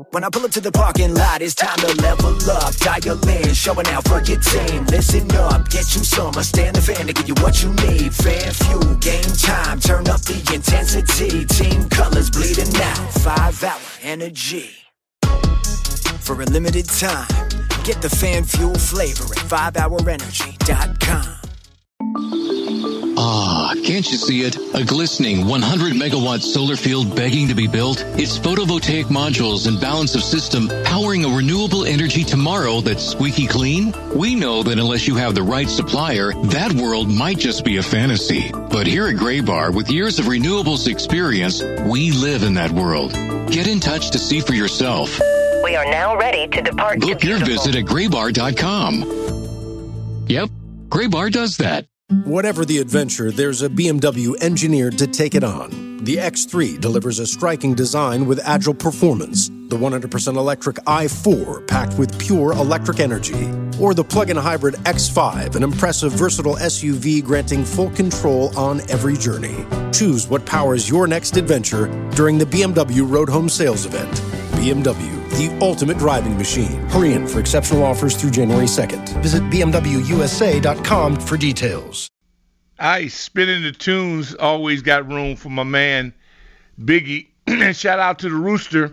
When I pull up to the parking lot, it's time to level up. Dial in, showing out for your team. Listen up, get you some. Stand the fan to give you what you need. Fan fuel, game time, turn up the intensity. Team colors bleeding out, 5-hour energy. For a limited time, get the fan fuel flavor at 5hourenergy.com. Ah, can't you see it? A glistening 100-megawatt solar field begging to be built? Its photovoltaic modules and balance of system powering a renewable energy tomorrow that's squeaky clean? We know that unless you have the right supplier, that world might just be a fantasy. But here at Graybar, with years of renewables experience, we live in that world. Get in touch to see for yourself. We are now ready to depart. Book your visit at graybar.com. Yep, Graybar does that. Whatever the adventure, there's a BMW engineered to take it on. The X3 delivers a striking design with agile performance. The 100% electric i4 packed with pure electric energy. Or the plug-in hybrid X5, an impressive versatile SUV granting full control on every journey. Choose what powers your next adventure during the BMW Road Home Sales Event. BMW, the ultimate driving machine. Hurry in for exceptional offers through January 2nd. Visit BMWUSA.com for details. Spinning the tunes, always got room for my man, Biggie. Shout out to the Rooster.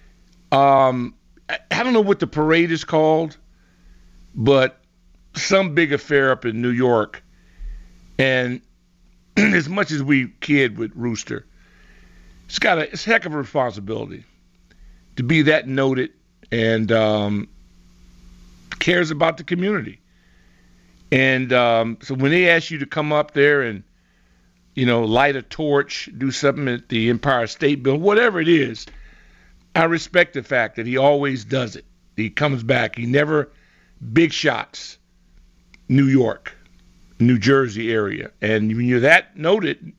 I don't know what the parade is called, but some big affair up in New York. And as much as we kid with Rooster, it's a heck of a responsibility to be that noted and cares about the community. And so when they ask you to come up there and, light a torch, do something at the Empire State Building, whatever it is, I respect the fact that he always does it. He comes back. He never big shots New York, New Jersey area. And when you're that noted,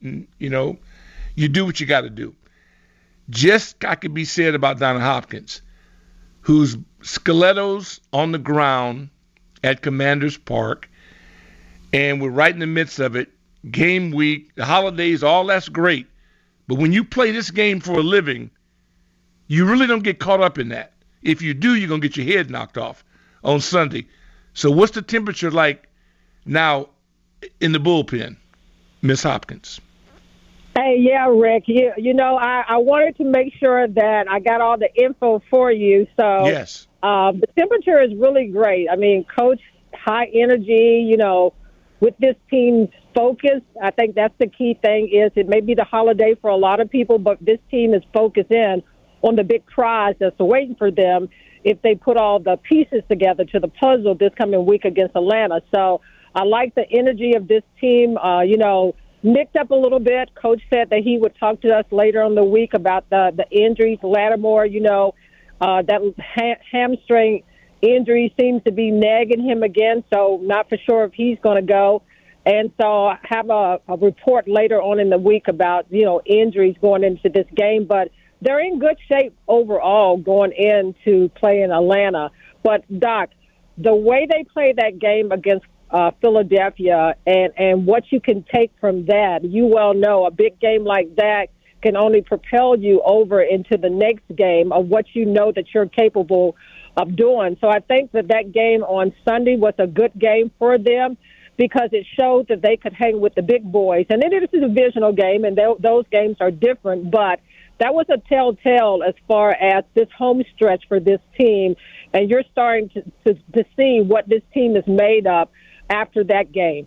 you do what you got to do. Just I could be said about Donna Hopkins, whose stilettos on the ground at Commanders Park, and we're right in the midst of it. Game week, the holidays, all that's great. But when you play this game for a living, you really don't get caught up in that. If you do, you're going to get your head knocked off on Sunday. So what's the temperature like now in the bullpen, Miss Hopkins? Hey, yeah, Rick. I wanted to make sure that I got all the info for you. So yes, the temperature is really great. I mean, Coach, high energy, with this team's focus. I think that's the key thing is it may be the holiday for a lot of people, but this team is focused in on the big prize that's waiting for them if they put all the pieces together to the puzzle this coming week against Atlanta. So I like the energy of this team, nicked up a little bit. Coach said that he would talk to us later on the week about the injuries. Lattimore, that hamstring injury seems to be nagging him again, so not for sure if he's going to go. And so I have a report later on in the week about, injuries going into this game. But they're in good shape overall going into playing Atlanta. But, Doc, the way they played that game against Philadelphia and what you can take from that, you well know a big game like that can only propel you over into the next game of what you know that you're capable of doing. So I think that game on Sunday was a good game for them because it showed that they could hang with the big boys. And it is a divisional game, and those games are different, but that was a telltale as far as this home stretch for this team, and you're starting to see what this team is made of after that game.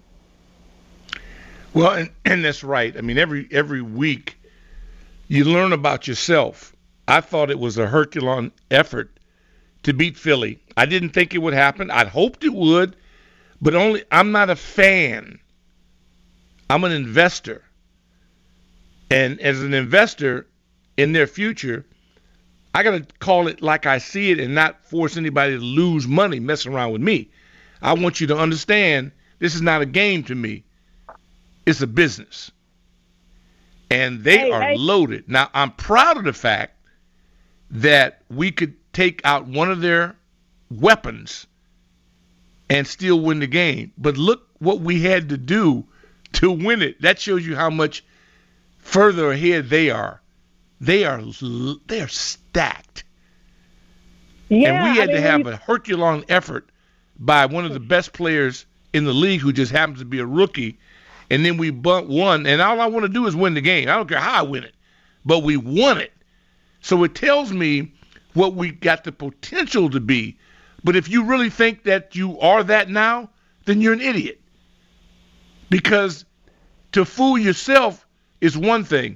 Well, and that's right. I mean, every week you learn about yourself. I thought it was a Herculean effort to beat Philly. I didn't think it would happen. I'd hoped it would, but I'm not a fan. I'm an investor. And as an investor in their future, I got to call it like I see it and not force anybody to lose money messing around with me. I want you to understand this is not a game to me. It's a business. And they are loaded. Now, I'm proud of the fact that we could take out one of their weapons and still win the game. But look what we had to do to win it. That shows you how much further ahead they are. They are stacked. Yeah, and we had to have a Herculean effort by one of the best players in the league who just happens to be a rookie, and then we won. And all I want to do is win the game. I don't care how I win it, but we won it. So it tells me what we got the potential to be. But if you really think that you are that now, then you're an idiot. Because to fool yourself is one thing.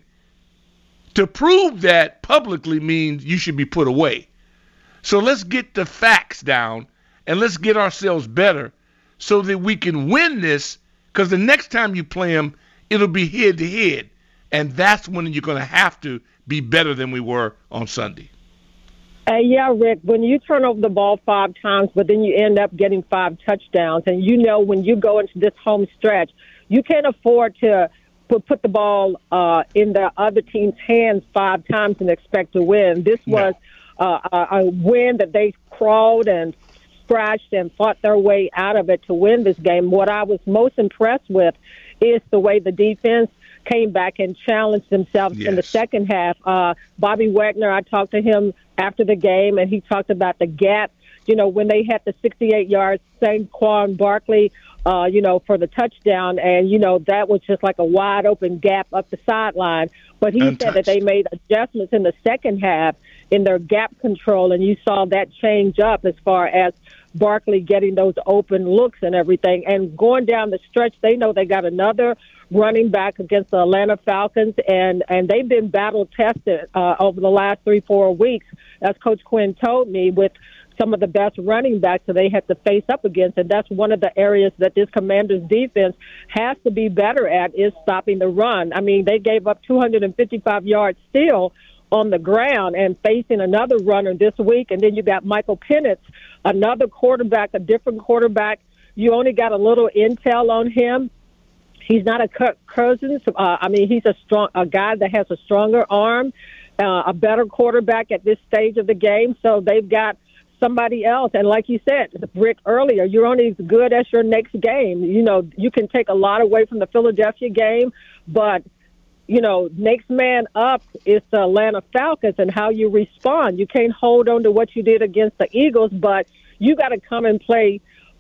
To prove that publicly means you should be put away. So let's get the facts down and let's get ourselves better so that we can win this, because the next time you play them, it'll be head-to-head. And that's when you're going to have to be better than we were on Sunday. Yeah, Rick, when you turn over the ball 5 times, but then you end up getting 5 touchdowns, and you know when you go into this home stretch, you can't afford to put the ball in the other team's hands 5 times and expect to win. This was a win that they crawled and scratched and fought their way out of it to win this game. What I was most impressed with is the way the defense came back and challenged themselves in the second half. Bobby Wagner, I talked to him after the game, and he talked about the gap. You know, when they had the 68-yard Saquon Barkley, for the touchdown, and, that was just like a wide-open gap up the sideline. But he said that they made adjustments in the second half in their gap control, and you saw that change up as far as Barkley getting those open looks and everything. And going down the stretch, they know they got another running back against the Atlanta Falcons, and they've been battle-tested over the last 3-4 weeks, as Coach Quinn told me, with some of the best running backs that they had to face up against. And that's one of the areas that this Commanders defense has to be better at, is stopping the run. I mean, they gave up 255 yards still on the ground and facing another runner this week. And then you got Michael Penix, another quarterback, a different quarterback. You only got a little intel on him. He's not a Kirk Cousins. He's a guy that has a stronger arm, a better quarterback at this stage of the game. So they've got somebody else. And like you said, Rick, earlier, you're only as good as your next game. You can take a lot away from the Philadelphia game, but, next man up is the Atlanta Falcons and how you respond. You can't hold on to what you did against the Eagles, but you got to come and play,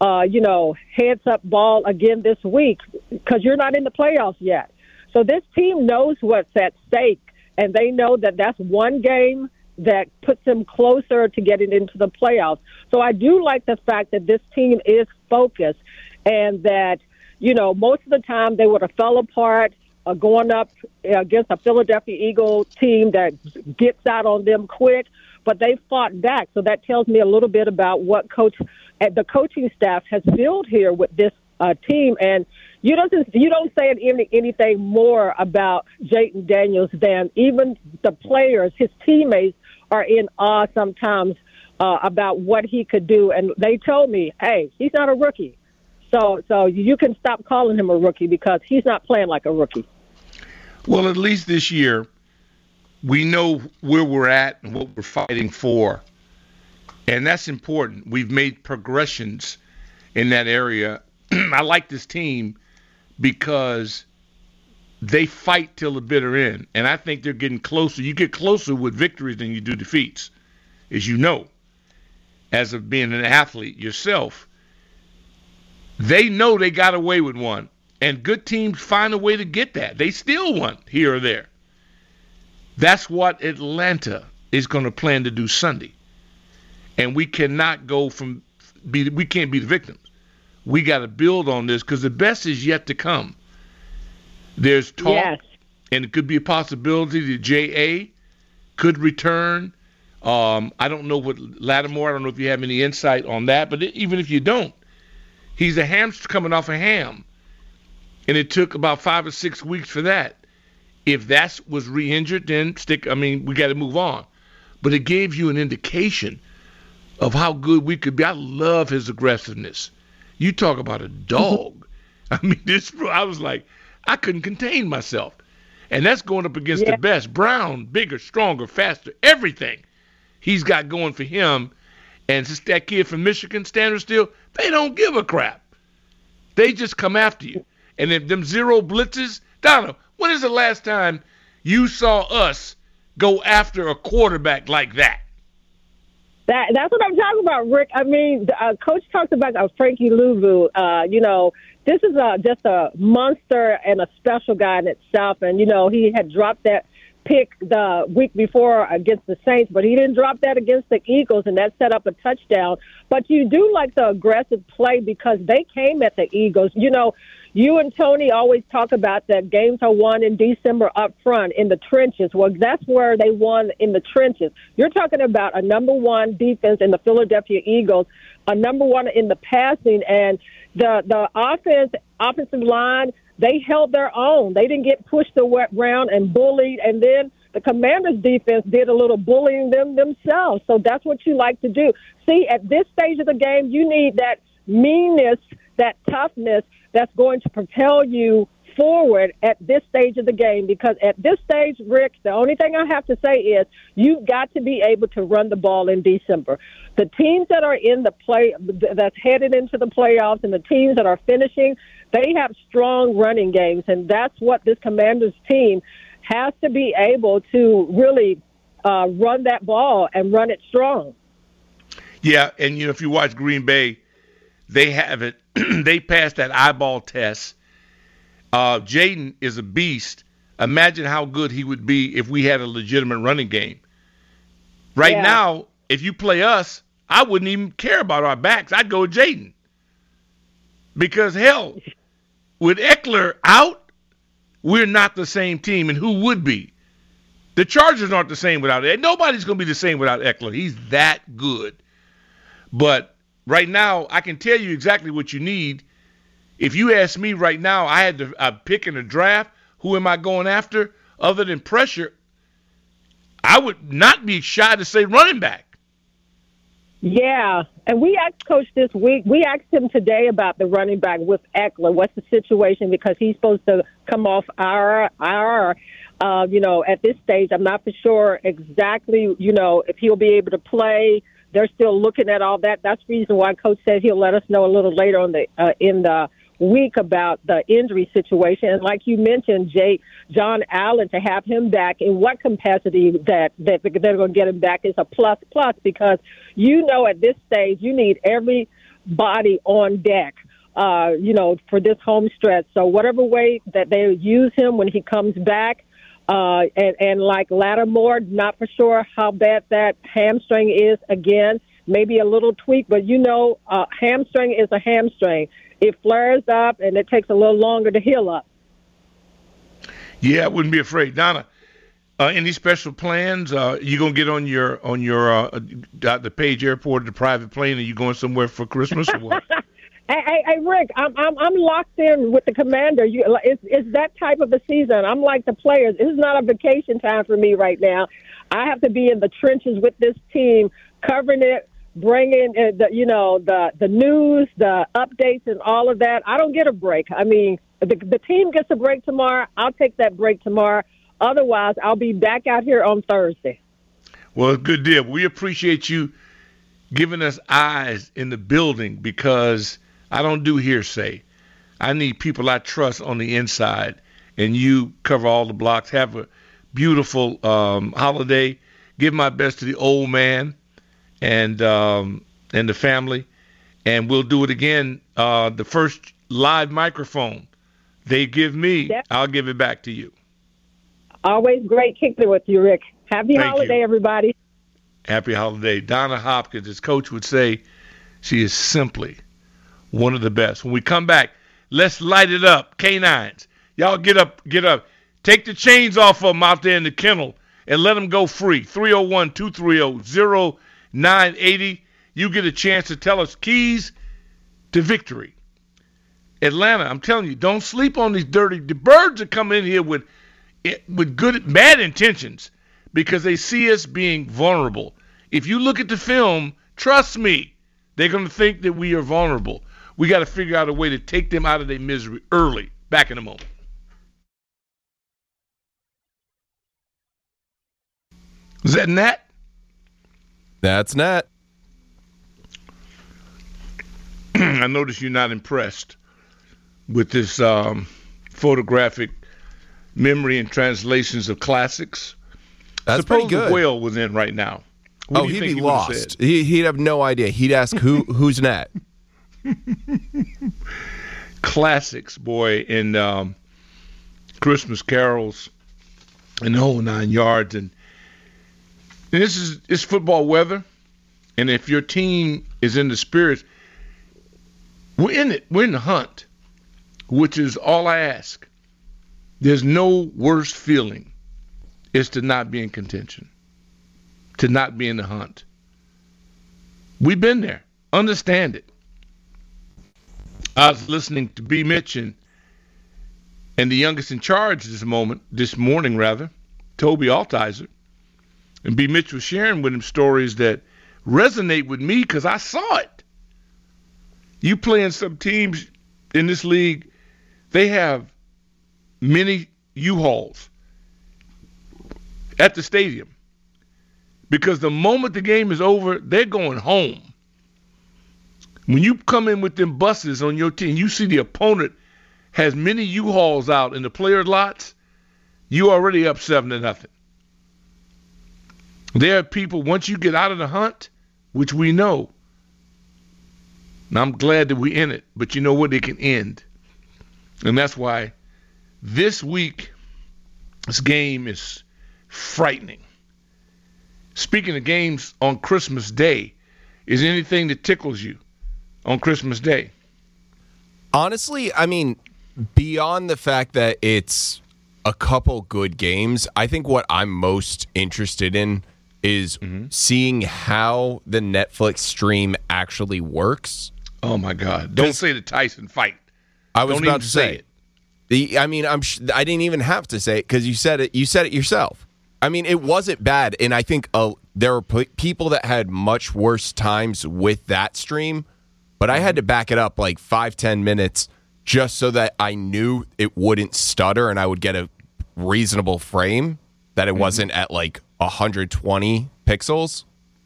heads-up ball again this week, because you're not in the playoffs yet. So this team knows what's at stake, and they know that that's one game that puts them closer to getting into the playoffs. So I do like the fact that this team is focused, and that, most of the time they would have fell apart going up against a Philadelphia Eagles team that gets out on them quick, but they fought back. So that tells me a little bit about what the coaching staff has built here with this team. And you don't say anything more about Jayden Daniels than even the players, his teammates, are in awe sometimes about what he could do. And they told me, hey, he's not a rookie. So you can stop calling him a rookie, because he's not playing like a rookie. Well, at least this year, we know where we're at and what we're fighting for. And that's important. We've made progressions in that area. I like this team because they fight till the bitter end. And I think they're getting closer. You get closer with victories than you do defeats, as you know, as of being an athlete yourself. They know they got away with one. And good teams find a way to get that. They still won here or there. That's what Atlanta is going to plan to do Sunday. And we cannot we can't be the victims. We got to build on this, because the best is yet to come. There's talk, and it could be a possibility that J.A. could return. I don't know what Lattimore, I don't know if you have any insight on that, but even if you don't, he's a hamster coming off a ham. And it took about 5 or 6 weeks for that. If that was re-injured, then we got to move on. But it gave you an indication of how good we could be. I love his aggressiveness. You talk about a dog. I was like, I couldn't contain myself. And that's going up against the best. Brown, bigger, stronger, faster, everything he's got going for him. And just that kid from Michigan, Standard Still, they don't give a crap. They just come after you. And then them zero blitzes, Donna, when is the last time you saw us go after a quarterback like that? That's what I'm talking about, Rick. I mean, Coach talked about Frankie Louvu. This is just a monster and a special guy in itself. And, he had dropped that pick the week before against the Saints, but he didn't drop that against the Eagles, and that set up a touchdown. But you do like the aggressive play because they came at the Eagles. You and Tony always talk about that games are won in December up front in the trenches. Well, that's where they won, in the trenches. You're talking about a number one defense in the Philadelphia Eagles, a number one in the passing, and the offensive line, they held their own. They didn't get pushed around and bullied, and then the Commanders' defense did a little bullying themselves. So that's what you like to do. See, at this stage of the game, you need that meanness, that toughness that's going to propel you forward at this stage of the game, because at this stage, Rick, the only thing I have to say is you've got to be able to run the ball in December. The teams that are in the play, that's headed into the playoffs, and the teams that are finishing, they have strong running games, and that's what this Commanders team has to be able to really run that ball and run it strong. Yeah, and if you watch Green Bay, they have it. They passed that eyeball test. Jaden is a beast. Imagine how good he would be if we had a legitimate running game. Right now, if you play us, I wouldn't even care about our backs. I'd go with Jaden. Because, hell, with Eckler out, we're not the same team. And who would be? The Chargers aren't the same without it. Nobody's going to be the same without Eckler. He's that good. But right now, I can tell you exactly what you need. If you ask me right now, I had to pick in a draft, who am I going after? Other than pressure, I would not be shy to say running back. Yeah, and we asked Coach this week. We asked him today about the running back with Eckler. What's the situation? Because he's supposed to come off IR. At this stage, I'm not for sure exactly, if he'll be able to play. They're still looking at all that. That's the reason why Coach said he'll let us know a little later on in the week about the injury situation. And like you mentioned, John Allen, to have him back in what capacity that they're going to get him back is a plus, because at this stage you need everybody on deck, for this home stretch. So whatever way that they use him when he comes back, and like Lattimore, not for sure how bad that hamstring is again. Maybe a little tweak, but hamstring is a hamstring. It flares up, and it takes a little longer to heal up. Yeah, I wouldn't be afraid. Donna, any special plans? You gonna get on your the Page Airport, the private plane? Are you going somewhere for Christmas or what? Hey, Rick, I'm locked in with the Commander. It's that type of a season. I'm like the players. This is not a vacation time for me right now. I have to be in the trenches with this team, covering it, bringing the news, the updates, and all of that. I don't get a break. I mean, the team gets a break tomorrow. I'll take that break tomorrow. Otherwise, I'll be back out here on Thursday. Well, good deal. We appreciate you giving us eyes in the building, because I don't do hearsay. I need people I trust on the inside, and you cover all the blocks. Have a beautiful holiday. Give my best to the old man and the family, and we'll do it again. The first live microphone they give me, I'll give it back to you. Always great kicking with you, Rick. Happy holiday, everybody. Happy holiday. Donna Hopkins, as Coach would say, she is simply one of the best. When we come back, let's light it up. Canines, y'all get up. Take the chains off of them out there in the kennel and let them go free. 301-230-0980. You get a chance to tell us keys to victory. Atlanta, I'm telling you, don't sleep on these the birds are coming in here with bad intentions, because they see us being vulnerable. If you look at the film, trust me, they're going to think that we are vulnerable. We got to figure out a way to take them out of their misery early. Back in a moment. Is that Nat? That's Nat. I notice you're not impressed with this photographic memory and translations of classics. That's Suppose pretty good. the whale was in right now. What Oh, do you he'd think be he would've lost. said? He'd have no idea. He'd ask, who's Nat? Classics, boy, in Christmas carols and the whole 9 yards. And it's football weather. And if your team is in the spirits, we're in it. We're in the hunt, which is all I ask. There's no worse feeling is to not be in contention, to not be in the hunt. We've been there. Understand it. I was listening to B. Mitch and the youngest in charge this morning, Toby Altizer. And B. Mitch was sharing with him stories that resonate with me because I saw it. You playing some teams in this league, they have many U-Hauls at the stadium because the moment the game is over, they're going home. When you come in with them buses on your team, you see the opponent has many U-Hauls out in the player lots, you already up 7-0. There are people, once you get out of the hunt, which we know, and I'm glad that we're in it, but you know what? It can end. And that's why this week, this game is frightening. Speaking of games on Christmas Day, is there anything that tickles you on Christmas Day? Honestly, I mean, beyond the fact that it's a couple good games, I think what I'm most interested in is seeing how the Netflix stream actually works. Oh, my God. Don't say the Tyson fight. I was Don't about even to say it. I mean, I didn't even have to say it because you said it. You said it yourself. I mean, it wasn't bad, and I think there were people that had much worse times with that stream, but I had to back it up like 5-10 minutes just so that I knew it wouldn't stutter and I would get a reasonable frame, that it wasn't at like 120 pixels.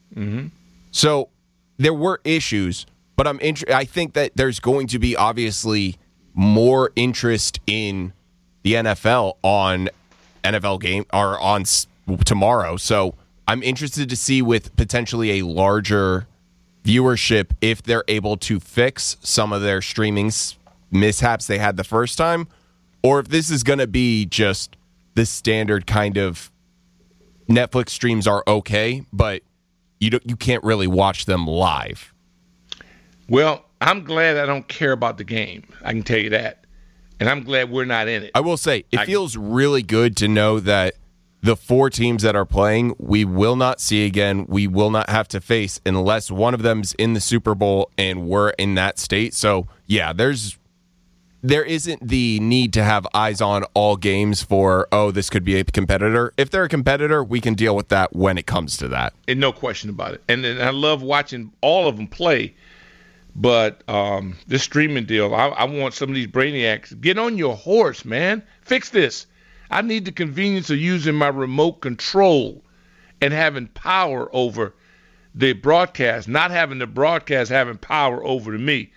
So there were issues, but I think that there's going to be obviously more interest in the NFL on NFL game or on tomorrow. So I'm interested to see with potentially a larger viewership if they're able to fix some of their streaming mishaps they had the first time, or if this is going to be just the standard kind of Netflix streams are okay, but you can't really watch them live. Well, I'm glad I don't care about the game. I can tell you that. And I'm glad we're not in it. I will say, it feels really good to know that the 4 teams that are playing, we will not see again. We will not have to face unless one of them's in the Super Bowl and we're in that state. So, yeah, there isn't the need to have eyes on all games for, this could be a competitor. If they're a competitor, we can deal with that when it comes to that. And no question about it. And I love watching all of them play. But this streaming deal, I want some of these brainiacs, get on your horse, man. Fix this. I need the convenience of using my remote control and having power over the broadcast, not having the broadcast having power over to me.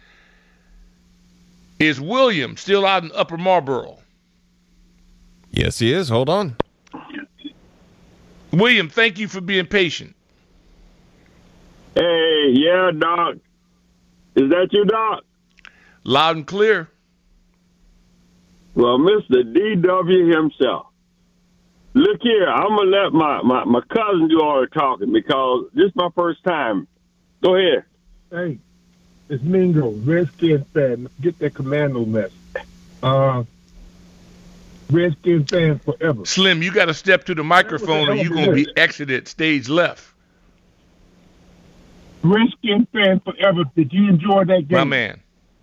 Is William still out in Upper Marlboro? Yes, he is. Hold on. William, thank you for being patient. Hey, yeah, Doc. Is that you, Doc? Loud and clear. Well, Mr. DW himself. Look here, I'm going to let my cousin do all the talking because this is my first time. Go ahead. Hey, it's Mingo, Redskin fan. Get that commando mess. Redskin fan forever. Slim, you got to step to the microphone or you're going to be exited stage left. Redskin fan forever. Did you enjoy that game? My man.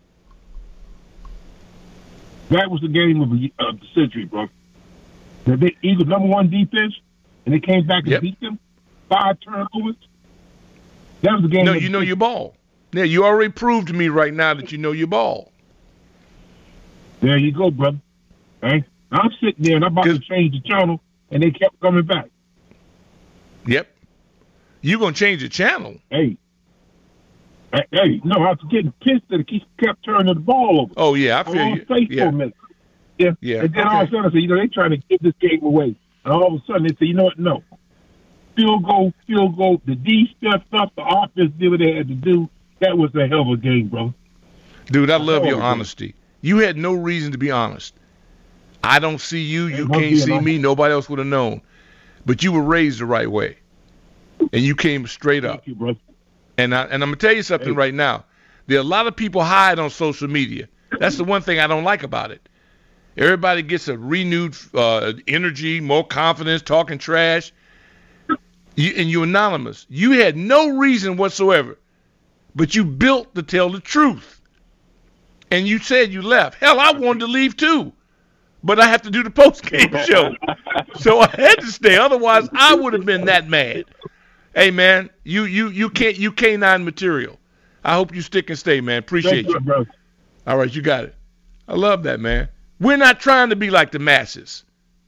That was the game of the century, bro. The Eagles' #1 defense, and they came back and beat them. 5 turnovers. That was the game. No, you know your ball. Yeah, you already proved to me right now that you know your ball. There you go, brother. Hey, I'm sitting there and I'm about to change the channel, and they kept coming back. Yep. You gonna change the channel? Hey, no, I was getting pissed that he kept turning the ball over. Oh yeah, I feel you. For a minute. Yeah. And then all of a sudden I said, they're trying to give this game away. And all of a sudden they say, you know what? No. field goal. The D stepped up. The offense did what they had to do. That was a hell of a game, bro. Dude, I love your honesty. You had no reason to be honest. I don't see you. You can't see me. Nobody else would have known. But you were raised the right way. And you came straight up. Thank you, bro. And I'm going to tell you something right now. There are a lot of people hide on social media. That's the one thing I don't like about it. Everybody gets a renewed energy, more confidence, talking trash. And you're anonymous. You had no reason whatsoever. But you built to tell the truth. And you said you left. Hell, I wanted to leave too. But I have to do the post-game show. So I had to stay. Otherwise, I would have been that mad. Hey, man, you canine material. I hope you stick and stay, man. Appreciate you. Bro. All right, you got it. I love that, man. We're not trying to be like the masses.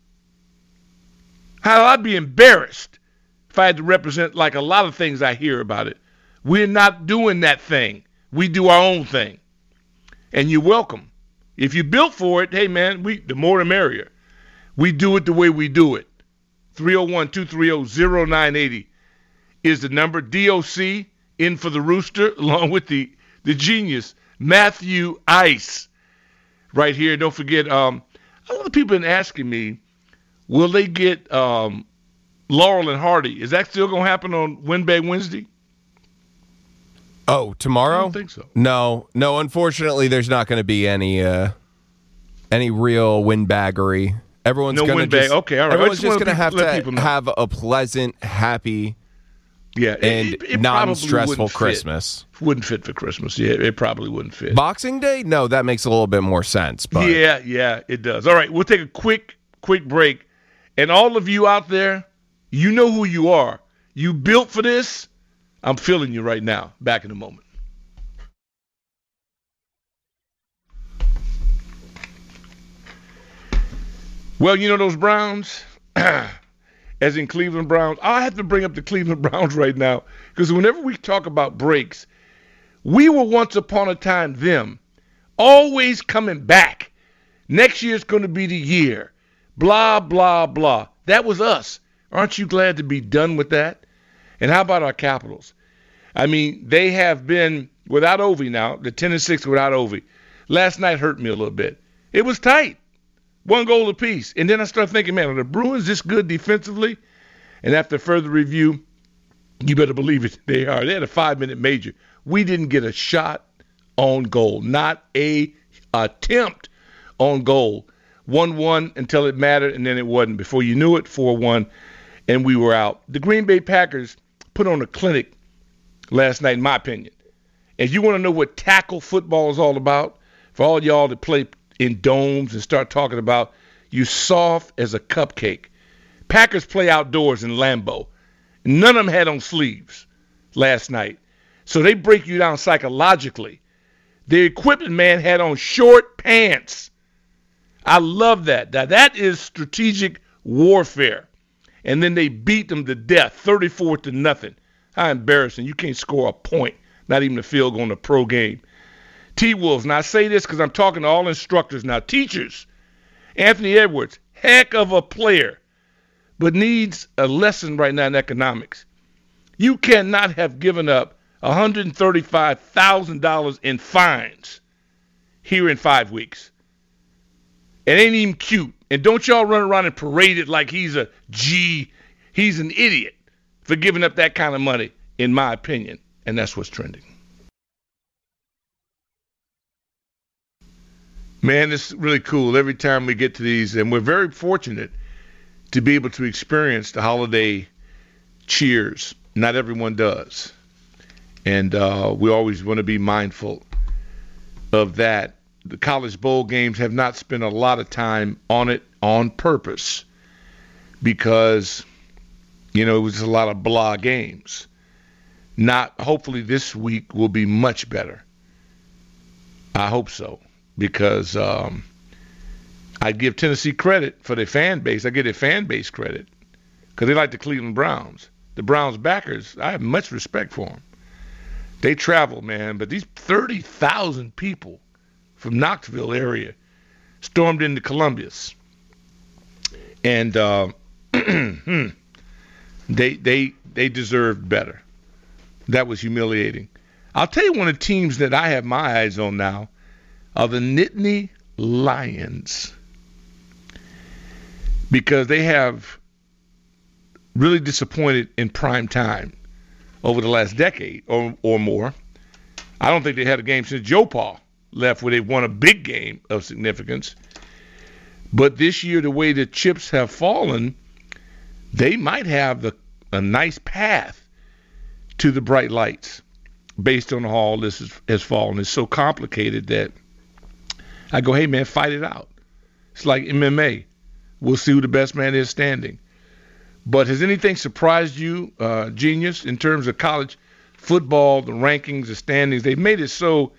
How I'd be embarrassed if I had to represent like a lot of things I hear about it. We're not doing that thing. We do our own thing. And you're welcome. If you built for it, hey, man, the more the merrier. We do it the way we do it. 301-230-0980 is the number. DOC in for the Rooster, along with the genius, Matthew Ice, right here. Don't forget, a lot of people have been asking me, will they get Laurel and Hardy? Is that still going to happen on Windbag Wednesday? Oh, tomorrow? I don't think so. No. Unfortunately, there's not going to be any real windbaggery. Everyone's no going to windbag. Okay, all right. Everyone's just going to have a pleasant, happy, and non-stressful Christmas. Wouldn't fit for Christmas. Yeah, it probably wouldn't fit. Boxing Day? No, that makes a little bit more sense. But yeah, it does. All right, we'll take a quick break. And all of you out there, you know who you are. You built for this. I'm feeling you right now. Back in a moment. Well, you know those Browns, as in Cleveland Browns. I have to bring up the Cleveland Browns right now because whenever we talk about breaks, we were once upon a time them, always coming back. Next year's going to be the year. Blah, blah, blah. That was us. Aren't you glad to be done with that? And how about our Capitals? I mean, they have been without Ovi now, the 10-6 without Ovi. Last night hurt me a little bit. It was tight. 1 goal apiece. And then I started thinking, man, are the Bruins this good defensively? And after further review, you better believe it, they are. They had a 5-minute major. We didn't get a shot on goal. Not a attempt on goal. 1-1 until it mattered, and then it wasn't. Before you knew it, 4-1, and we were out. The Green Bay Packers put on a clinic last night, in my opinion. And you want to know what tackle football is all about? For all y'all that play in domes and start talking about you soft as a cupcake. Packers play outdoors in Lambeau. None of them had on sleeves last night. So they break you down psychologically. The equipment man had on short pants. I love that. Now, that is strategic warfare. And then they beat them to death, 34-0. How embarrassing. You can't score a point, not even a field goal in a pro game. T-Wolves, now I say this because I'm talking to all instructors now. Teachers, Anthony Edwards, heck of a player, but needs a lesson right now in economics. You cannot have given up $135,000 in fines here in 5 weeks. It ain't even cute. And don't y'all run around and parade it like he's a G. He's an idiot for giving up that kind of money, in my opinion. And that's what's trending. Man, it's really cool every time we get to these, and we're very fortunate to be able to experience the holiday cheers. Not everyone does. And we always want to be mindful of that. The college bowl games have not spent a lot of time on it on purpose because, it was a lot of blah games. Hopefully this week will be much better. I hope so. Because I give Tennessee credit for their fan base. I give their fan base credit because they like the Cleveland Browns. The Browns backers, I have much respect for them. They travel, man, but these 30,000 people from Knoxville area stormed into Columbus. And They deserved better. That was humiliating. I'll tell you one of the teams that I have my eyes on now are the Nittany Lions, because they have really disappointed in prime time over the last decade or more. I don't think they had a game since Joe Paul left where they won a big game of significance. But this year, the way the chips have fallen, they might have a nice path to the bright lights based on how all this has fallen. It's so complicated that I go, hey, man, fight it out. It's like MMA. We'll see who the best man is standing. But has anything surprised you, Genius, in terms of college football, the rankings, the standings? They've made it so,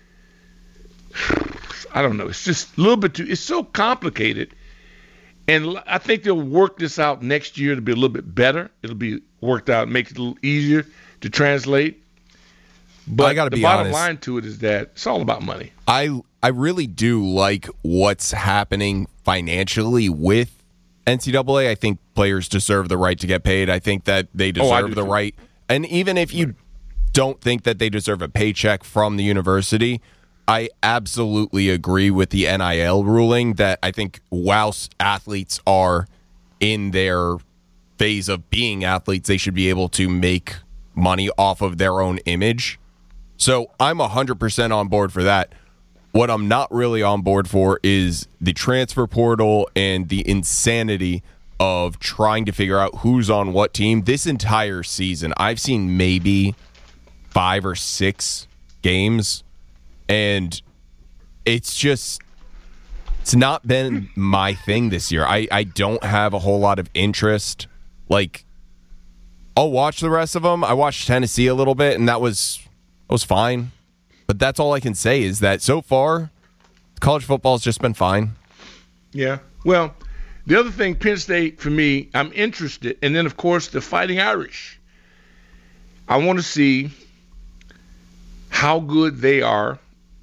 I don't know, it's just a little bit too, it's so complicated. And I think they'll work this out next year to be a little bit better. It'll be worked out, make it a little easier to translate. But the bottom line to it is that it's all about money. I really do like what's happening financially with NCAA. I think players deserve the right to get paid. I think that they deserve the right. And even if you don't think that they deserve a paycheck from the university, I absolutely agree with the NIL ruling that I think whilst athletes are in their phase of being athletes, they should be able to make money off of their own image. So I'm 100% on board for that. What I'm not really on board for is the transfer portal and the insanity of trying to figure out who's on what team. This entire season, I've seen maybe 5 or 6 games, and it's not been my thing this year. I don't have a whole lot of interest. Like, I'll watch the rest of them. I watched Tennessee a little bit, and that was fine. But that's all I can say is that so far, college football has just been fine. Yeah. Well, the other thing, Penn State, for me, I'm interested. And then, of course, the Fighting Irish. I want to see how good they are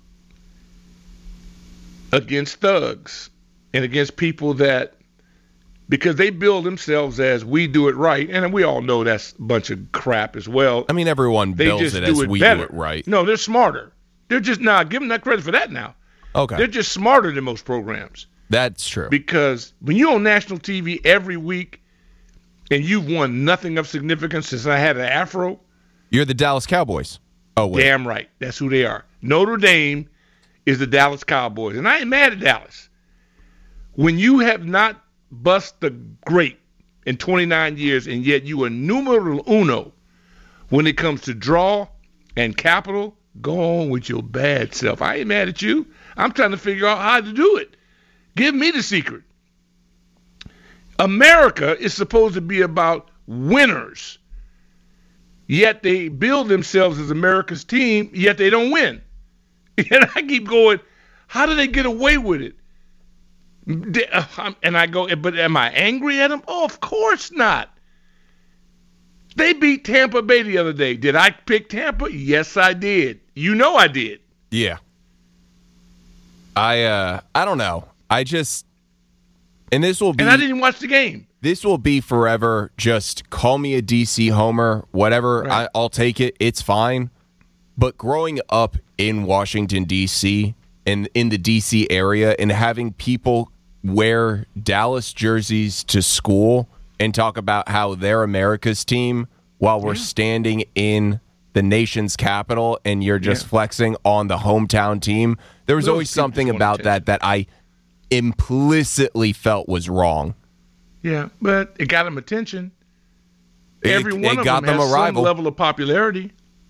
against thugs and against people that, because they build themselves as we do it right, and we all know that's a bunch of crap as well. I mean, everyone builds it as we do it right. No, they're smarter. They're just, give them that credit for that now. Okay. They're just smarter than most programs. That's true. Because when you're on national TV every week and you've won nothing of significance since I had an afro. You're the Dallas Cowboys. Oh, wait. Damn right. That's who they are. Notre Dame is the Dallas Cowboys. And I ain't mad at Dallas. When you have not bust the grape in 29 years and yet you are numero uno when it comes to draw and capital, go on with your bad self. I ain't mad at you. I'm trying to figure out how to do it. Give me the secret. America is supposed to be about winners, yet they build themselves as America's team, yet they don't win. And I keep going, how do they get away with it? And I go, but am I angry at them? Oh, of course not. They beat Tampa Bay the other day. Did I pick Tampa? Yes, I did. You know I did. Yeah. I don't know. And this will be. And I didn't watch the game. This will be forever. Just call me a DC homer, whatever. Right. I'll take it. It's fine. But growing up in Washington, D.C., and in the D.C. area, and having people wear Dallas jerseys to school and talk about how they're America's team while we're standing in the nation's capital and you're just flexing on the hometown team. There was always something about that I implicitly felt was wrong. Yeah, but it got them attention. Every one of them has a rival. Some level of popularity.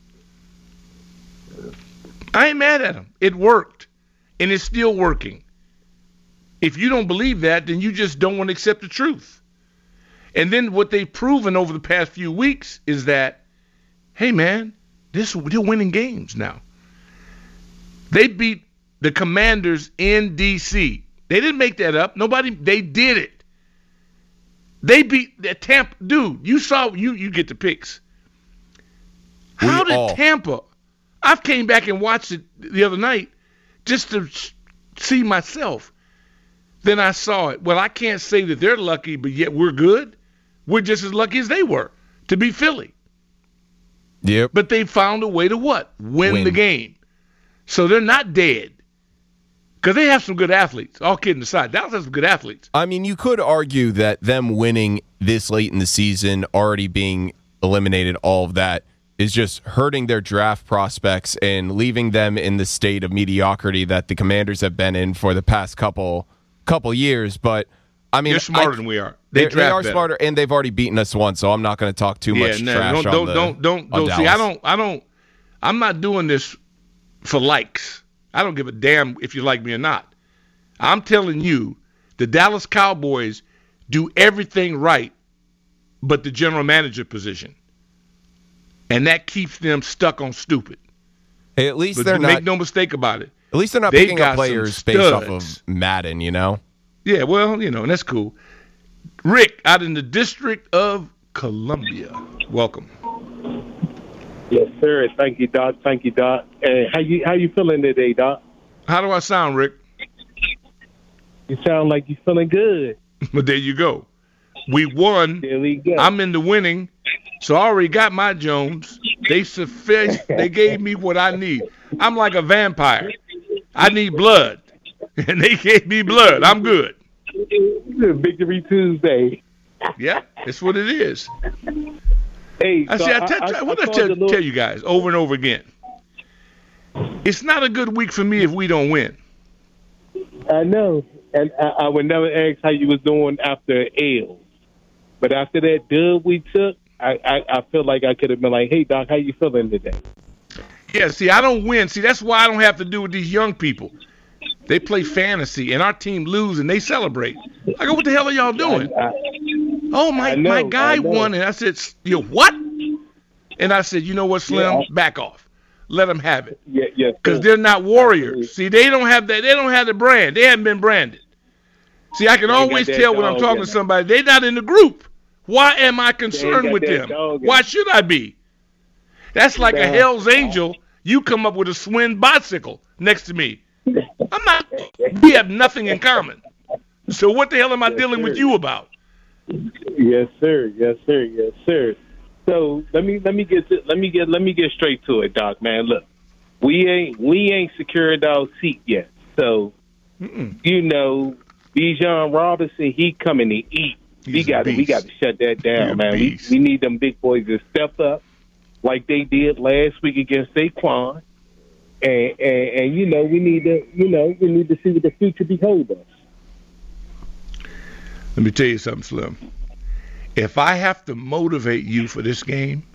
I ain't mad at them. It worked, and it's still working. If you don't believe that, then you just don't want to accept the truth. And then what they've proven over the past few weeks is that, hey, man, they're winning games now. They beat the Commanders in D.C. They didn't make that up. They did it. They beat the Tampa. Dude, you saw, you get the picks. How did Tampa? I came back and watched it the other night just to see myself. Then I saw it. Well, I can't say that they're lucky, but yet we're good. We're just as lucky as they were. to beat Philly. Yep. But they found a way to what? Win the game. So they're not dead. Because they have some good athletes. All kidding aside, Dallas has some good athletes. I mean, you could argue that them winning this late in the season, already being eliminated, all of that, is just hurting their draft prospects and leaving them in the state of mediocrity that the Commanders have been in for the past couple years. But, I mean, they're smarter than we are. They are smarter, and they've already beaten us once, so I'm not going to talk too much trash on Dallas. See, I'm not doing this for likes. I don't give a damn if you like me or not. I'm telling you, the Dallas Cowboys do everything right but the general manager position. And that keeps them stuck on stupid. Hey, at least they're not. Make no mistake about it. At least they're not picking up players based off of Madden, you know? Yeah, well, and that's cool. Rick, out in the District of Columbia. Welcome. Yes, sir. Thank you, Doc. How you feeling today, Doc? How do I sound, Rick? You sound like you're feeling good. But there you go. We won. There we go. I'm in the winning, so I already got my Jones. They gave me what I need. I'm like a vampire. I need blood, and they gave me blood. I'm good. Victory Tuesday. Yeah, it's what it is. Hey, I tell you guys over and over again. It's not a good week for me if we don't win. I know, and I would never ask how you was doing after L, but after that dub we took, I feel like I could have been like, "Hey, Doc, how you feeling today?" Yeah, see, I don't win. See, that's why I don't have to do with these young people. They play fantasy, and our team lose, and they celebrate. I go, what the hell are y'all doing? My guy won, and I said, what? And I said, you know what, Slim? Back off. Let them have it. Yeah. Because they're not warriors. See, they don't have that. They don't have the brand. They haven't been branded. See, I can always tell when I'm talking to somebody, they're not in the group. Why am I concerned with them? Why should I be? That's like a Hell's Angel. You come up with a Swin bicycle next to me. I'm not. We have nothing in common. So what the hell am I dealing with you about? Yes, sir. So let me get straight to it, Doc. Man, look, we ain't secured our seat yet. So Bijan Robinson, he coming to eat. We got to shut that down, man. We need them big boys to step up like they did last week against Saquon. And we need to see what the future beholds us. Let me tell you something, Slim. If I have to motivate you for this game,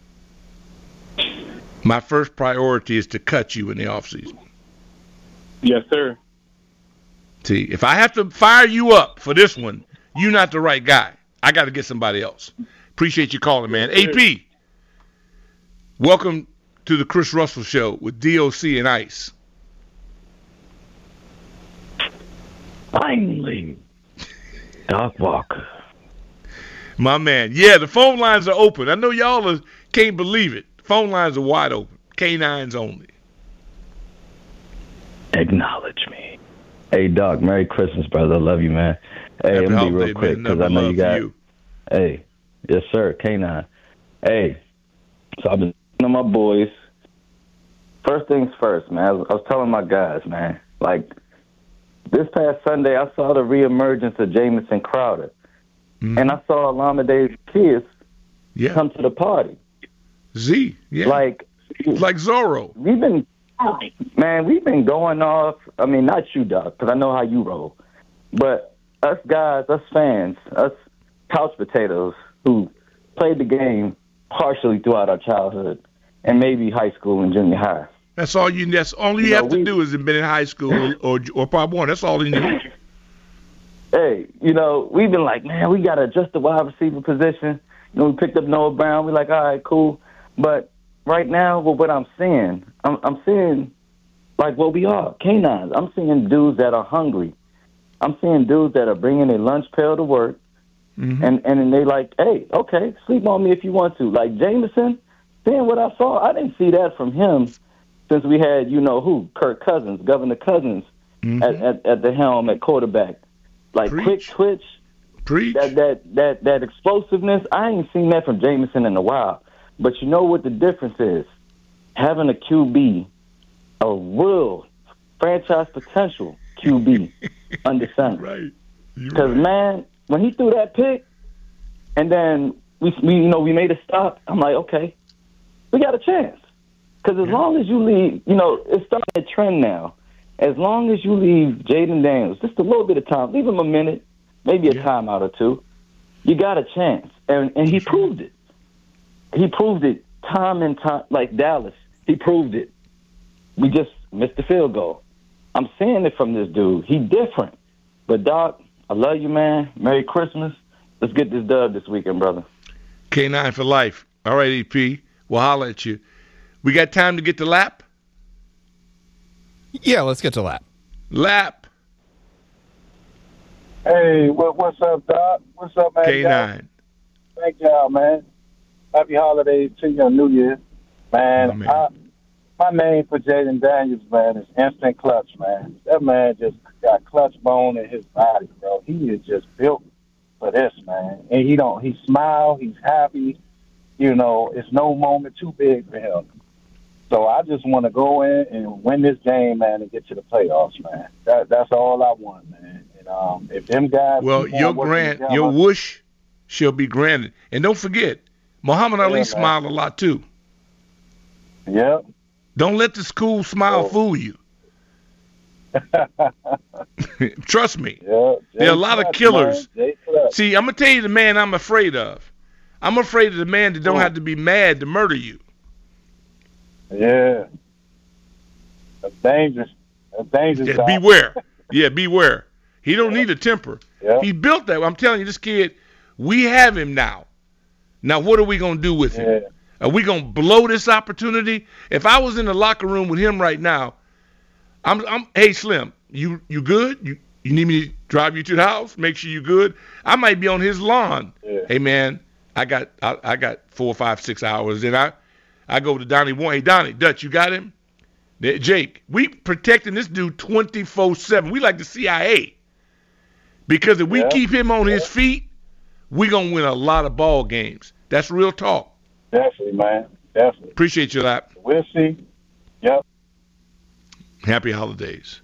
my first priority is to cut you in the offseason. Yes, sir. See, if I have to fire you up for this one, you're not the right guy. I got to get somebody else. Appreciate you calling, man. Yes, AP, welcome to the Chris Russell Show with DOC and Ice. Finally, Doc Walker. My man. Yeah, the phone lines are open. I know y'all can't believe it. Phone lines are wide open. K9s only. Acknowledge me. Hey, Doc, Merry Christmas, brother. I love you, man. Hey, I'm going to be real quick because I know you got... Hey, yes, sir, K9. Hey, so I've been to my boys. First things first, man. I was telling my guys, man, like, this past Sunday, I saw the reemergence of Jamison Crowder. And I saw Alameda kids come to the party. Z, yeah. Like Zorro. We've been going off. I mean, not you, Doc, because I know how you roll. But us guys, us fans, us couch potatoes who played the game partially throughout our childhood and maybe high school and junior high. That's all you have to do is been in high school or Pop Warner. That's all you need. Hey, we've been like, man, we got to adjust the wide receiver position. We picked up Noah Brown. We're like, all right, cool. But right now, with what I'm seeing, I'm seeing like what we are, canines. I'm seeing dudes that are hungry. I'm seeing dudes that are bringing a lunch pail to work. And they like, hey, okay, sleep on me if you want to. Like Jameson, seeing what I saw, I didn't see that from him since we had, Kirk Cousins, Governor Cousins at the helm at quarterback. Like quick twitch, Preach. That explosiveness, I ain't seen that from Jameson in a while. But you know what the difference is? Having a QB, a real franchise potential QB under center. Right. Because, man, when he threw that pick, and then we made a stop, I'm like, okay, we got a chance. Because as long as you leave, it's starting to trend now. As long as you leave Jaden Daniels just a little bit of time, leave him a minute, maybe a timeout or two, you got a chance. And he proved it. He proved it time and time, like Dallas. He proved it. We just missed the field goal. I'm seeing it from this dude. He different. But, Doc, I love you, man. Merry Christmas. Let's get this dub this weekend, brother. K9 for life. All right, EP. We'll holler at you. We got time to get to Lap? Yeah, let's get to Lap. Lap. Hey, what's up, Doc? What's up, man? K9. Thank y'all, man. Happy holidays to you on New Year. Man, my name for Jaden Daniels, man, is Instant Clutch, man. That man just got clutch bone in his body, bro. He is just built for this, man. And he smiles, he's happy. It's no moment too big for him. So I just want to go in and win this game, man, and get to the playoffs, man. That's all I want, man. And if them guys, your wish shall be granted. And don't forget, Muhammad Ali smiled a lot too. Yep. Don't let the school smile fool you. Trust me. Yeah, there are a lot of killers. See, I'm gonna tell you the man I'm afraid of. I'm afraid of the man that don't have to be mad to murder you. Yeah. That's dangerous. That's dangerous. Yeah, beware. Yeah, beware. He don't need a temper. Yep. He built that. I'm telling you, this kid, we have him now. Now, what are we going to do with him? Are we going to blow this opportunity? If I was in the locker room with him right now, hey, Slim, you good? You need me to drive you to the house? Make sure you good? I might be on his lawn. Yeah. Hey, man, I got 4, 5, 6 hours. Then I go to Donnie Warren. Hey, Donnie, Dutch, you got him? Jake, we protecting this dude 24/7. We like the CIA. Because if we keep him on his feet, we're going to win a lot of ball games. That's real talk. Definitely, man. Definitely. Appreciate you, Lap. We'll see. Yep. Happy holidays.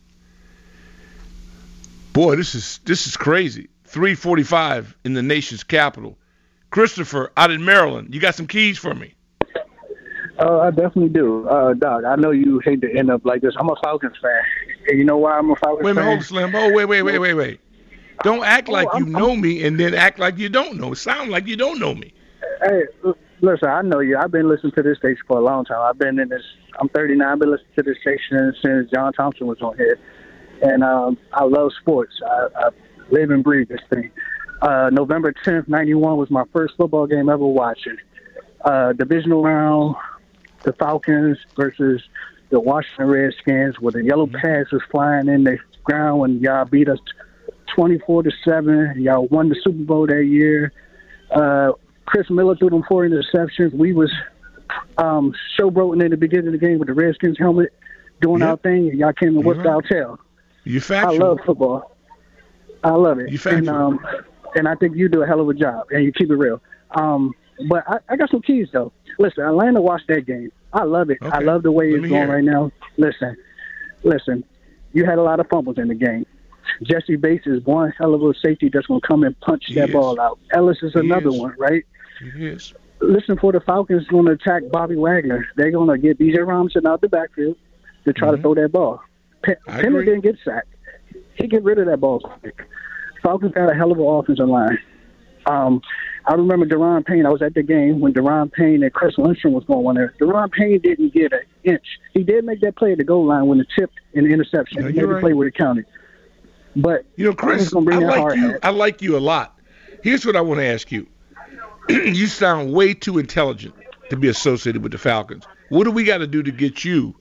Boy, this is crazy. 3:45 in the nation's capital. Christopher, out in Maryland, you got some keys for me? I definitely do. Doc, I know you hate to end up like this. I'm a Falcons fan. And you know why I'm a Falcons fan? Wait a minute, hold on, Slim. Oh, wait. Don't act like you know me and then act like you don't know. Sound like you don't know me. Hey, listen, I know you. I've been listening to this station for a long time. I'm 39. I've been listening to this station since John Thompson was on here. And I love sports. I live and breathe this thing. November 10th, 91 was my first football game ever watching. Divisional round, the Falcons versus the Washington Redskins, where the yellow pads was flying in the ground when y'all beat us 24-7. Y'all won the Super Bowl that year. Chris Miller threw them 4 interceptions. We was showboating in the beginning of the game with the Redskins helmet, doing our thing, and y'all came and whipped our tail. You factual. I love football. I love it. You factual. And I think you do a hell of a job, and you keep it real. But I got some keys, though. Listen, Atlanta watched that game. I love it. Okay. I love the way it's going right now. Listen. You had a lot of fumbles in the game. Jesse Bates is one hell of a safety that's going to come and punch that ball out. Ellis is another one, right? Yes. Listen, for the Falcons going to attack Bobby Wagner, they're going to get B.J. Robinson out the backfield to try to throw that ball. Penny didn't get sacked. He get rid of that ball quick. Falcons had a hell of an offensive line. I remember Deron Payne. I was at the game when Deron Payne and Chris Lindstrom was going on there. Deron Payne didn't get an inch. He did make that play at the goal line when it tipped in the interception. No, he made the play where it counted. But Chris, I like you a lot. Here's what I want to ask you. You sound way too intelligent to be associated with the Falcons. What do we got to do to get you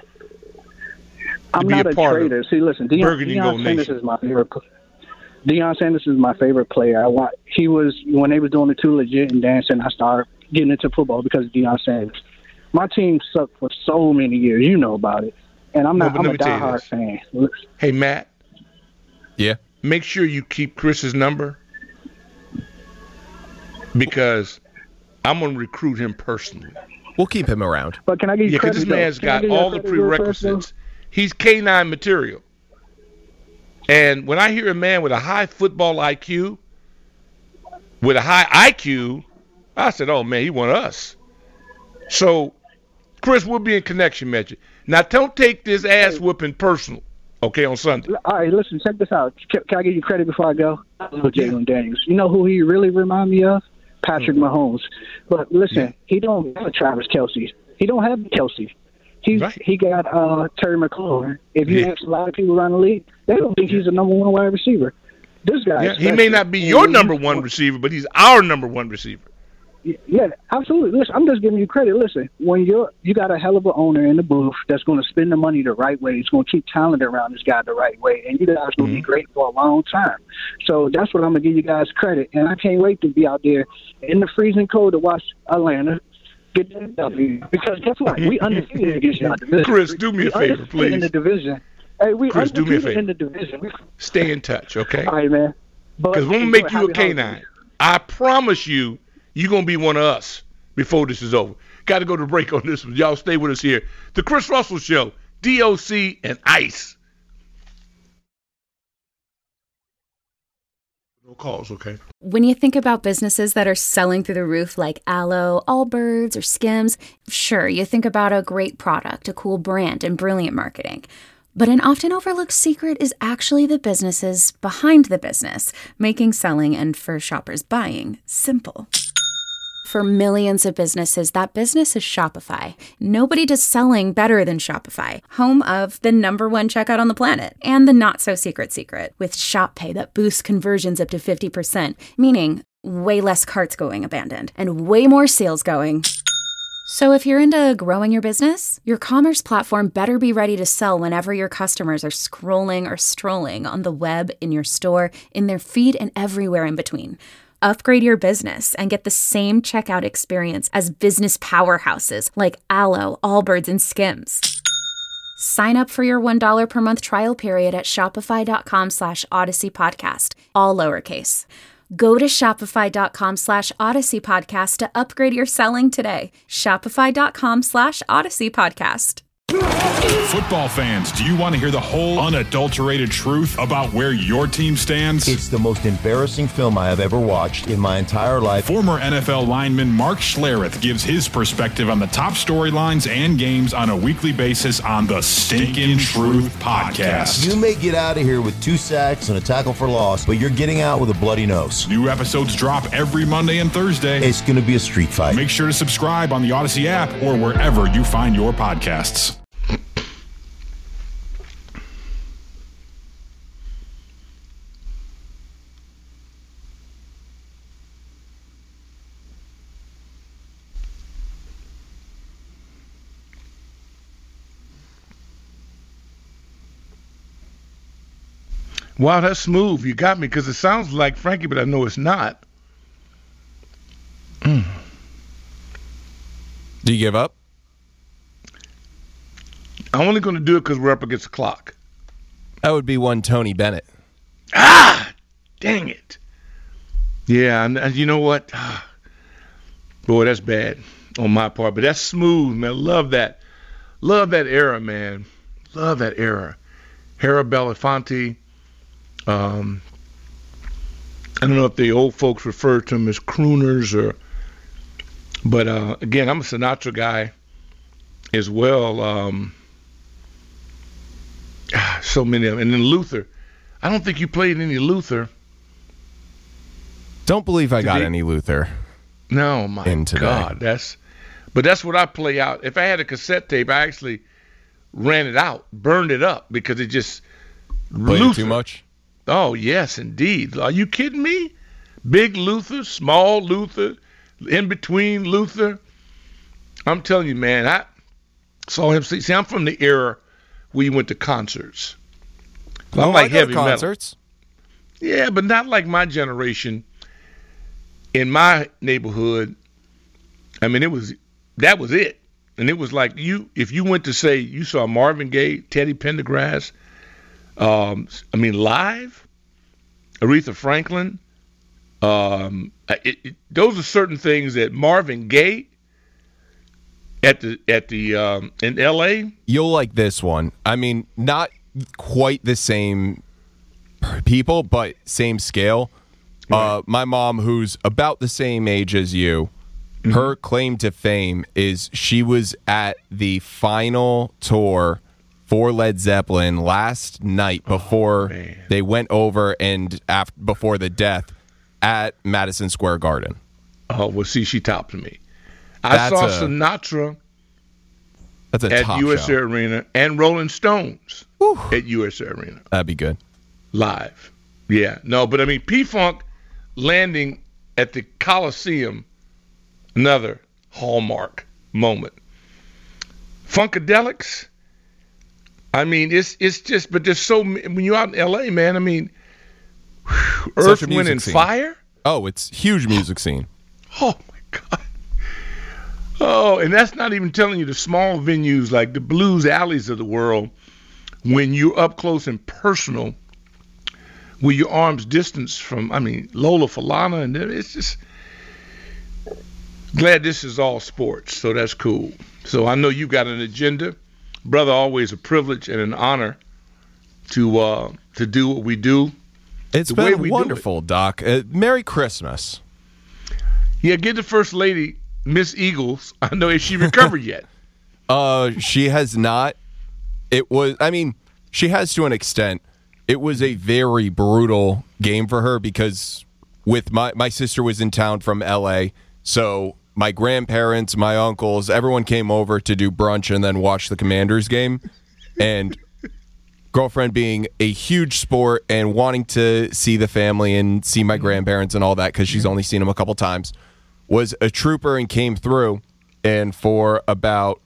I'm not a traitor. See, listen, Deion Sanders is my favorite. Deion Sanders is my favorite player. He was when they was doing the Too Legit and dancing. I started getting into football because of Deion Sanders. My team sucked for so many years. You know about it, and I'm a diehard fan. Hey, Matt. Yeah. Make sure you keep Chris's number because I'm going to recruit him personally. We'll keep him around. But can I give you credit? Because this man's got all the prerequisites. He's K9 material. And when I hear a man with a high football IQ, with a high IQ, I said, oh, man, he want us. So, Chris, we'll be in connection, Mitch. Now, don't take this ass whooping personal, okay, on Sunday. All right, listen, check this out. Can I give you credit before I go? I love Jalen Daniels. You know who he really remind me of? Patrick Mahomes. But listen, he don't have Travis Kelce. He don't have Kelce. He got Terry McLaurin. If you ask a lot of people around the league, they don't think he's a number one wide receiver. This guy, he may not be your number one receiver, but he's our number one receiver. Yeah, absolutely. Listen, I'm just giving you credit. Listen, when you got a hell of an owner in the booth that's going to spend the money the right way, he's going to keep talent around this guy the right way, and you guys are going to be great for a long time. So that's what I'm going to give you guys credit, and I can't wait to be out there in the freezing cold to watch Atlanta get that W. Because guess what? We undefeated against y'all division. Chris, do me a favor, please. In the division. Hey, we Chris, do me a favor. In the division. Stay in touch, okay? All right, man. Because we're going to make you a K9. I promise you, you're going to be one of us before this is over. Got to go to break on this one. Y'all stay with us here. The Chris Russell Show, DOC and ICE. No calls, okay? When you think about businesses that are selling through the roof like Aloe, Allbirds, or Skims, sure, you think about a great product, a cool brand, and brilliant marketing. But an often overlooked secret is actually the businesses behind the business, making selling and for shoppers buying simple. For millions of businesses, that business is Shopify. Nobody does selling better than Shopify, home of the #1 checkout on the planet, and the not-so-secret secret, with Shop Pay that boosts conversions up to 50%, meaning way less carts going abandoned, and way more sales going. So if you're into growing your business, your commerce platform better be ready to sell whenever your customers are scrolling or strolling on the web, in your store, in their feed, and everywhere in between. Upgrade your business and get the same checkout experience as business powerhouses like Aloe, Allbirds, and Skims. Sign up for your $1 per month trial period at shopify.com/Odyssey Podcast, all lowercase. Go to shopify.com/Odyssey Podcast to upgrade your selling today. Shopify.com/Odyssey Podcast. Football fans, do you want to hear the whole unadulterated truth about where your team stands? It's the most embarrassing film I have ever watched in my entire life. Former NFL lineman Mark Schlereth gives his perspective on the top storylines and games on a weekly basis on the Stinkin' Truth Podcast. You may get out of here with 2 sacks and a tackle for loss, but you're getting out with a bloody nose. New episodes drop every Monday and Thursday. It's going to be a street fight. Make sure to subscribe on the Odyssey app or wherever you find your podcasts. Wow, that's smooth. You got me because it sounds like Frankie, but I know it's not. Do you give up? I'm only going to do it because we're up against the clock. That would be one Tony Bennett. Ah, dang it. Yeah, and you know what? Boy, that's bad on my part, but that's smooth, man. Love that. Love that era, man. Love that era. Hera Belafonte. I don't know if the old folks refer to them as crooners but again, I'm a Sinatra guy as well. So many of them. And then Luther. I don't think you played any Luther. Don't believe I got any Luther. No, my God. That's what I play out. If I had a cassette tape, I actually ran it out, burned it up because it just played too much. Oh, yes, indeed. Are you kidding me? Big Luther, small Luther, in between Luther. I'm telling you, man, I saw him. See, I'm from the era we went to concerts. I'm like heavy concerts. Metal. Yeah, but not like my generation. In my neighborhood, I mean, that was it. And it was like if you went to say you saw Marvin Gaye, Teddy Pendergrass, live, Aretha Franklin, Those are certain things that Marvin Gaye at the in L.A. You'll like this one. I mean, not quite the same people, but same scale. Right. My mom, who's about the same age as you, her claim to fame is she was at the final tour for Led Zeppelin last night before they went over and before the death at Madison Square Garden. Oh, well, see, she topped me. I saw Sinatra at USA Arena and Rolling Stones at USA Arena. That'd be good. Live. Yeah. No, but I mean, P-Funk landing at the Coliseum, another hallmark moment. Funkadelics, I mean, it's just, but there's so, when you're out in L.A., man, I mean, Earth, Wind, and Fire? Oh, it's huge music scene. Oh, my God. Oh, and that's not even telling you the small venues like the blues alleys of the world when you're up close and personal with your arm's distance from, I mean, Lola Falana, and it's just glad this is all sports, so that's cool. So I know you've got an agenda. Brother, always a privilege and an honor to do what we do. It's been wonderful, Doc. Merry Christmas. Yeah, get the First Lady, Miss Eagles. I know, has she recovered yet? She has not. It was, I mean, she has to an extent. It was a very brutal game for her because with my sister was in town from L.A., so my grandparents, my uncles, everyone came over to do brunch and then watch the Commanders game. And girlfriend being a huge sport and wanting to see the family and see my grandparents and all that because she's only seen them a couple times, was a trooper and came through. And for about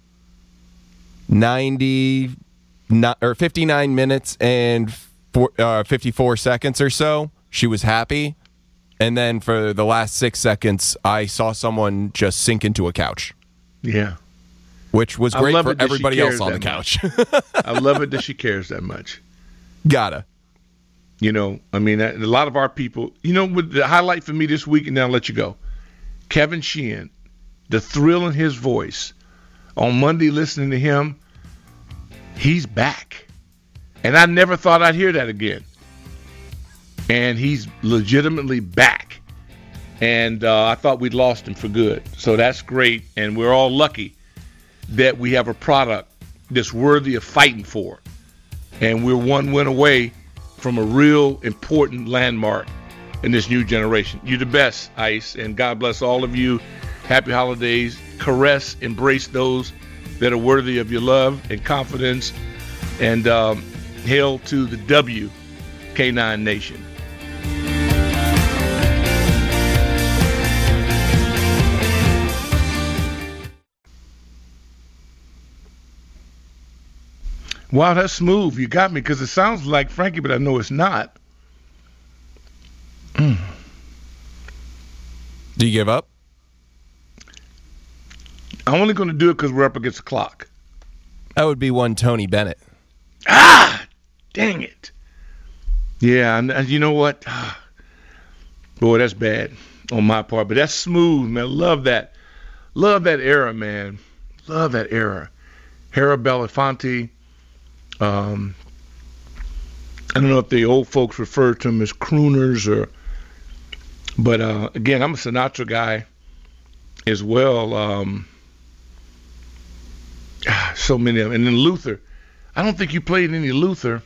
59 minutes and 54 seconds or so, she was happy. And then for the last 6 seconds, I saw someone just sink into a couch. Yeah. Which was great for everybody else on the couch. I love it that she cares that much. Gotta. You know, I mean, a lot of our people, you know, with the highlight for me this week, and then I'll let you go. Kevin Sheehan, the thrill in his voice. On Monday, listening to him, he's back. And I never thought I'd hear that again. And he's legitimately back. And I thought we'd lost him for good. So that's great. And we're all lucky that we have a product that's worthy of fighting for. And we're one win away from a real important landmark in this new generation. You're the best, Ice. And God bless all of you. Happy holidays. Caress, embrace those that are worthy of your love and confidence. And hail to the WK9 Nation. Wow, that's smooth. You got me because it sounds like Frankie, but I know it's not. Do you give up? I'm only going to do it because we're up against the clock. That would be one Tony Bennett. Ah, dang it. Yeah, and you know what? Boy, that's bad on my part, but that's smooth, man. Love that. Love that era, man. Love that era. Hera Belafonte. I don't know if the old folks refer to them as crooners but again, I'm a Sinatra guy as well. So many of them. And then Luther. I don't think you played any Luther.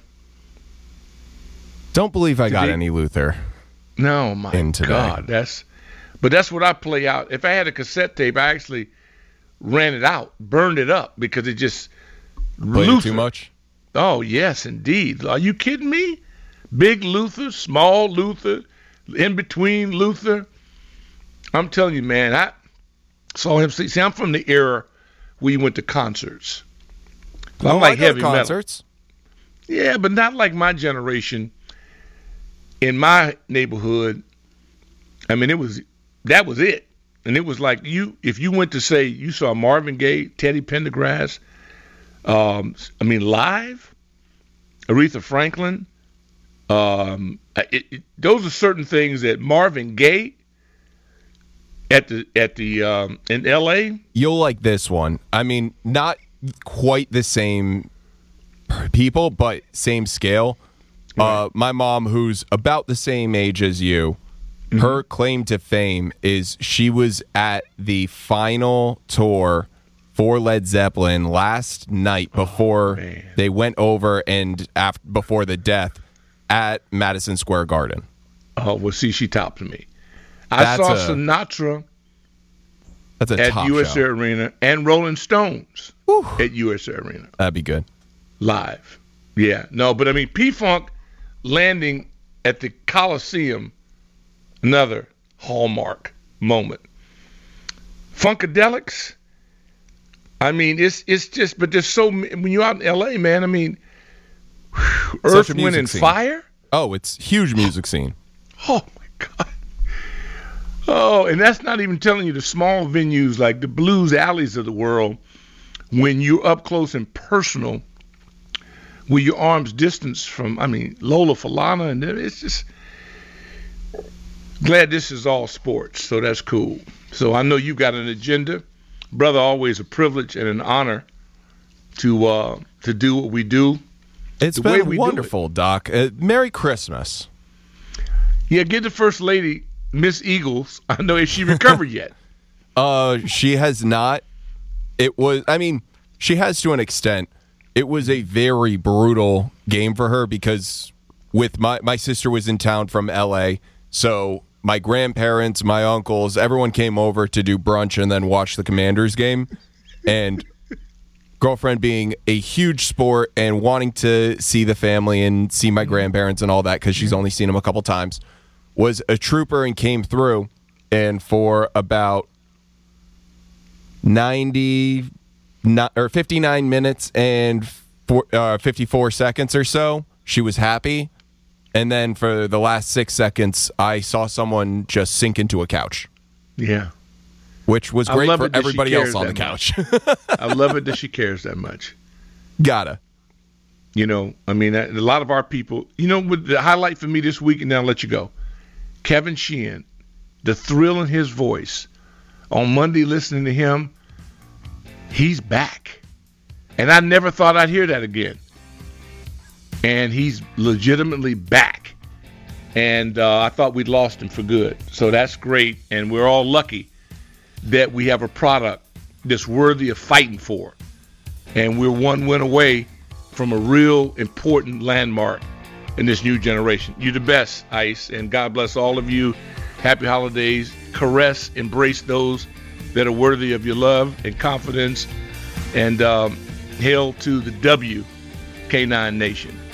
Don't believe I got any Luther. No, my God. That's what I play out. If I had a cassette tape, I actually ran it out, burned it up because it just played too much. Oh, yes, indeed. Are you kidding me? Big Luther, small Luther, in between Luther. I'm telling you, man, I saw him. See, I'm from the era where you went to concerts. I'm like heavy concerts. Metal. Yeah, but not like my generation. In my neighborhood, I mean, that was it. And it was like if you went to say you saw Marvin Gaye, Teddy Pendergrass, live, Aretha Franklin, Those are certain things that Marvin Gaye at the in L.A. You'll like this one. I mean, not quite the same people, but same scale. Right. My mom, who's about the same age as you, her claim to fame is she was at the final tour for Led Zeppelin last night before they went over and before the death at Madison Square Garden. Oh, well, see, she topped me. I saw Sinatra at USA Arena and Rolling Stones at USA Arena. That'd be good. Live. Yeah. No, but I mean, P-Funk landing at the Coliseum, another hallmark moment. Funkadelics, I mean, it's just, but there's so, when you're out in L.A., man, I mean, Earth, Wind, and Fire? Oh, it's huge music scene. Oh, my God. Oh, and that's not even telling you the small venues like the blues alleys of the world when you're up close and personal with your arm's distance from, I mean, Lola Falana, and it's just glad this is all sports, so that's cool. So I know you've got an agenda. Brother, always a privilege and an honor to do what we do. It's been wonderful, Doc. Merry Christmas. Yeah, get the First Lady, Miss Eagles. I know, if she recovered yet. She has not. It was, I mean, she has to an extent. It was a very brutal game for her because with my sister was in town from L.A., so my grandparents, my uncles, everyone came over to do brunch and then watch the Commanders game. And girlfriend being a huge sport and wanting to see the family and see my grandparents and all that because she's only seen them a couple times, was a trooper and came through. And for about 59 minutes and 54 seconds or so, she was happy. And then for the last 6 seconds, I saw someone just sink into a couch. Yeah. Which was great for everybody else on the couch. I love it that she cares that much. Gotta. You know, I mean, a lot of our people, you know, with the highlight for me this week, and then I'll let you go. Kevin Sheehan, the thrill in his voice. On Monday, listening to him, he's back. And I never thought I'd hear that again. And he's legitimately back. And I thought we'd lost him for good. So that's great. And we're all lucky that we have a product that's worthy of fighting for. And we're one win away from a real important landmark in this new generation. You're the best, Ice. And God bless all of you. Happy holidays. Caress, embrace those that are worthy of your love and confidence. And hail to the WK9 Nation.